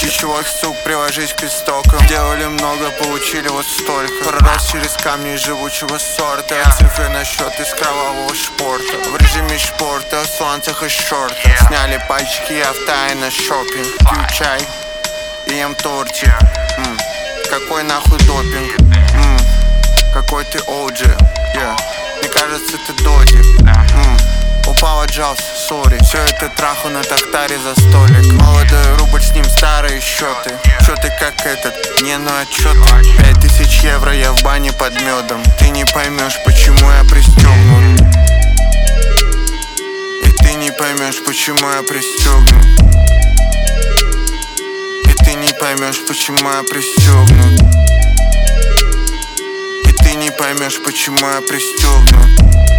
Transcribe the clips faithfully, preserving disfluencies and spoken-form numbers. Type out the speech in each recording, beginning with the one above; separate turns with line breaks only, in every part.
Пищевой сук, приложись к истокам. Делали много, получили вот столько. Пророс через камни живучего сорта. Цифры на счет из кровавого шпорта. В режиме шпорта, в сланцах и шортах. Сняли пальчики, я в тайна шопинг. Пью чай и ем тортик. М, Какой нахуй допинг? М, Какой ты оджи, yeah. Мне кажется, ты додик. М, Упал, отжался, сори. Все это траху на тахтаре за столик. Молодой рубль, с ним старые счеты. Счеты как этот, не ну отчеты. Пять тысяч евро, я в бане под медом. Ты не поймешь, почему я пристегнут. И ты не поймешь, почему я пристегнут. И ты не поймешь, почему я пристегнут. И ты не поймешь, почему я пристегнут.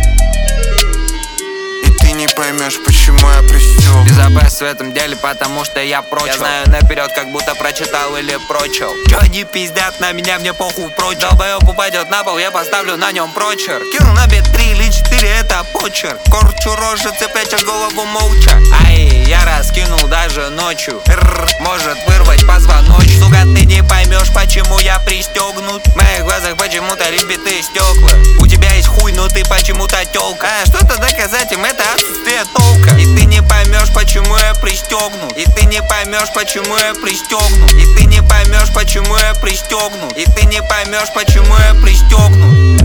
Не поймешь, почему я пристёгнут.
Безопасность в этом деле, потому что я прочил. Я знаю наперед, как будто прочитал или прочил. Чё они пиздят на меня, мне похуй прочил. Долбоёб упадет на пол, я поставлю на нем прочер. Кину на бит три или четыре, это почерк. Корчу рожицы, пряча голову молча. Ай, я раскинул даже ночью. Рррр, может вырвать позвоночник. Сука, ты не поймешь, почему я пристегнут. В моих глазах почему-то разбитые стекла. У тебя есть хуй, но ты почему-то тёлка. А что-то доказать им, это отсутствие толка. И ты не поймешь, почему я пристегнут. И ты не поймешь, почему я пристегнут. И ты не поймешь, почему я пристегнут. И ты не поймешь, почему я пристегнут.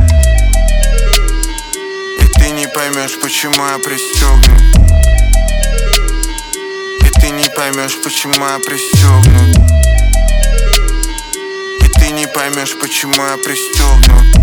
И ты не поймешь, почему я пристегнут. И ты не поймешь, почему я пристегнут. И ты не поймешь, почему я пристегнут.